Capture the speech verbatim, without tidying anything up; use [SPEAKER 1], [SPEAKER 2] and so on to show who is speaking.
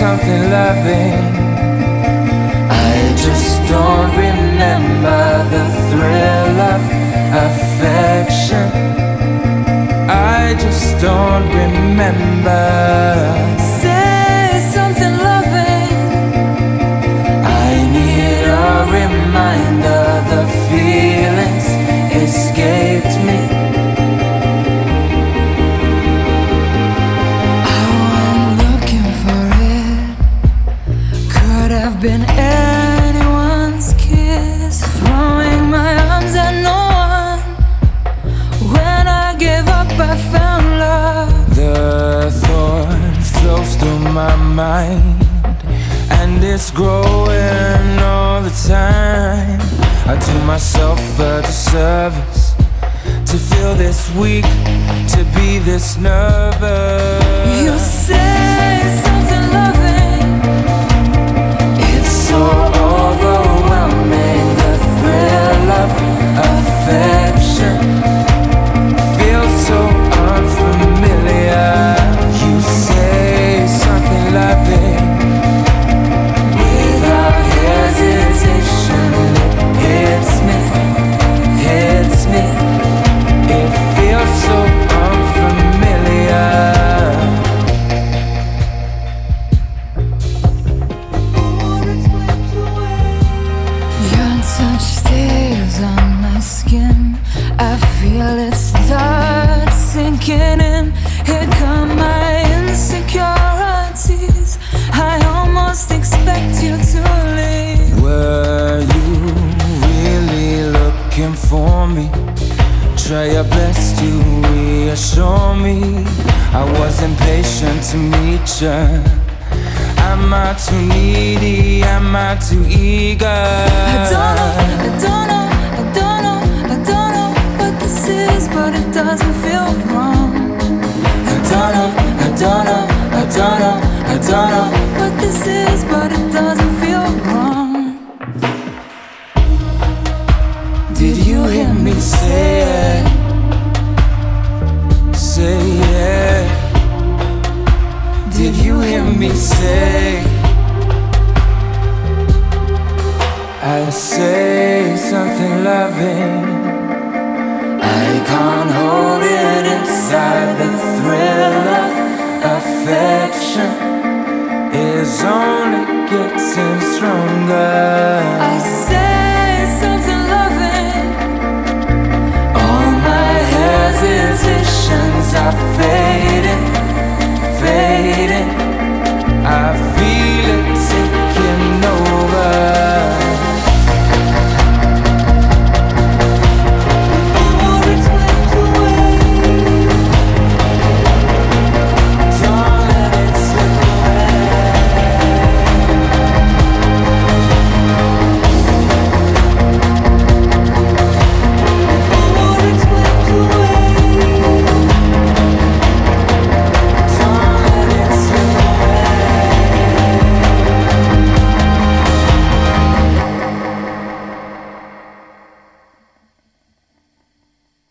[SPEAKER 1] something loving. I just don't remember the thrill of affection. I just don't remember.
[SPEAKER 2] Say something loving.
[SPEAKER 1] I need a reminder. The feelings escaped me.
[SPEAKER 2] Been anyone's kiss, throwing my arms at no one. When I gave up, I found love.
[SPEAKER 1] The thought flows through my mind, and it's growing all the time. I do myself a disservice to feel this weak, to be this nervous.
[SPEAKER 2] You say something loving.
[SPEAKER 1] So overwhelming, the thrill of affection feels so unfamiliar. You say something loving without hesitation. It hits me, hits me. It feels so unfamiliar.
[SPEAKER 2] Touch stays on my skin. I feel it start sinking in. Here come my insecurities. I almost expect you to leave.
[SPEAKER 1] Were you really looking for me? Try your best to reassure me. I was impatient to meet you. Am I too needy? Am I too eager?
[SPEAKER 2] I don't know, I don't know, I don't know, I don't know what this is, but it doesn't feel wrong.
[SPEAKER 1] I don't know, I don't know, I don't know, I don't know
[SPEAKER 2] what this is, but it doesn't feel wrong.
[SPEAKER 1] Did you hear me say it? Say it. Did you hear me say? I say something loving. I can't hold it inside. The thrill of affection is on